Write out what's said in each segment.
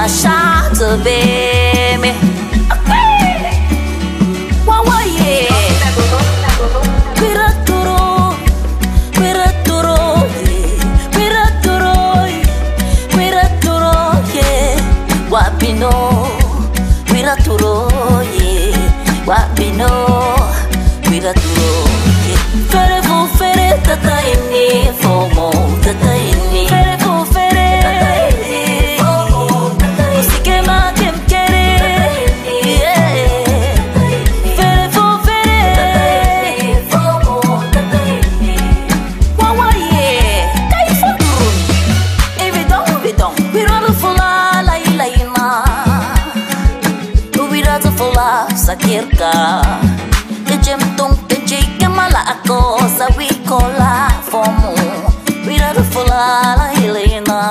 shot baby. Okay. Wow, yeah. Piraturo, piraturo, piraturo, piraturo, yeah. Wapino, piraturo, yeah. Wapino, piraturo, yeah. Fere fu fere tata ini fomo tata ini. Fere fu fere. Sakirka kejem tung kenci kemala ako sa wikola fomu wira rufula la hilena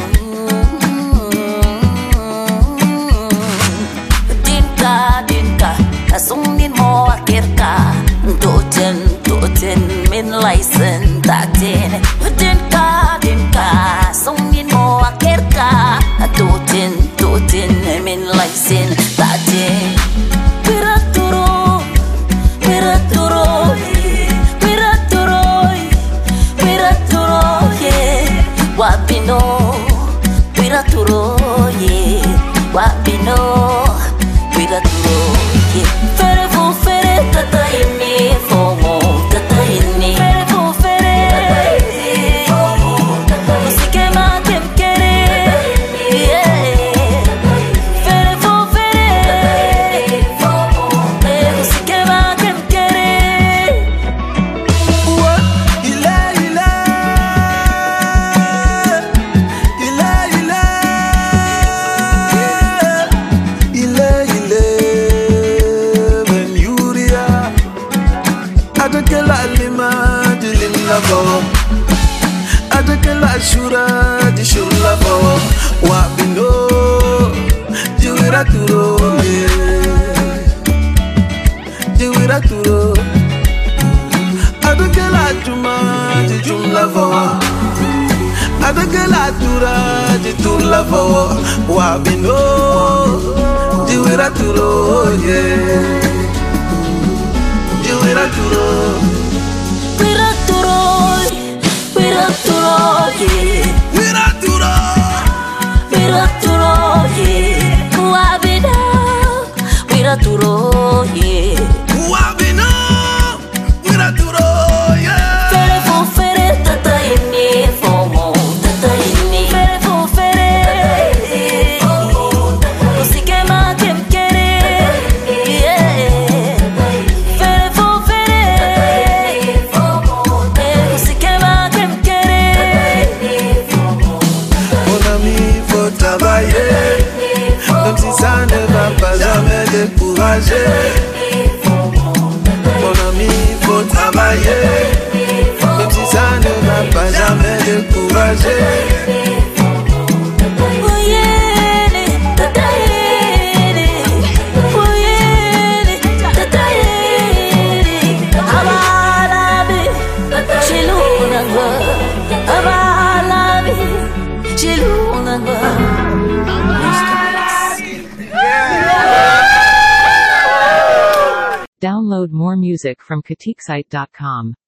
dinka asungin mo akirka toten min license tatin dinka asungin mo akirka toten min license tatin. Piraturo, piraturo, piraturo, piraturo, yeah. Wapino, piraturo, yeah. Wapino, piraturo, yeah. Fere fu fere tata ini fomo tata ini. Fere fu fere fomo tata ini. Musike makem kere, yeah. Fere fu fere fomo. Musike makem kere. Adakala shura di shula bawa wabino jiwira turo jiwira turo adakala juma di jumla bawa adakala tura di turla bawa wabino jiwira turo jiwira turo. Piraturo, piraturo, yeah. Piraturo, Piraturo, yeah. Wabino, piraturo, yeah. wabino, piraturo, yeah. Fere fu fere tata ini fomo tata ini. Fere fu fere fomo tata ini. Musike makem kere, yeah. Fere fu fere fomo tata ini. Musike makem kere. Mon ami, faut travailler, même si ça ne va pas jamais décourager. Mon ami, faut travailler, même si ça ne va pas jamais décourager. Uyele, tatayele, uyele, tatayele. Abalabi, shilunangwa. Abalabi, shilunangwa. Download more music from KatikSite.com.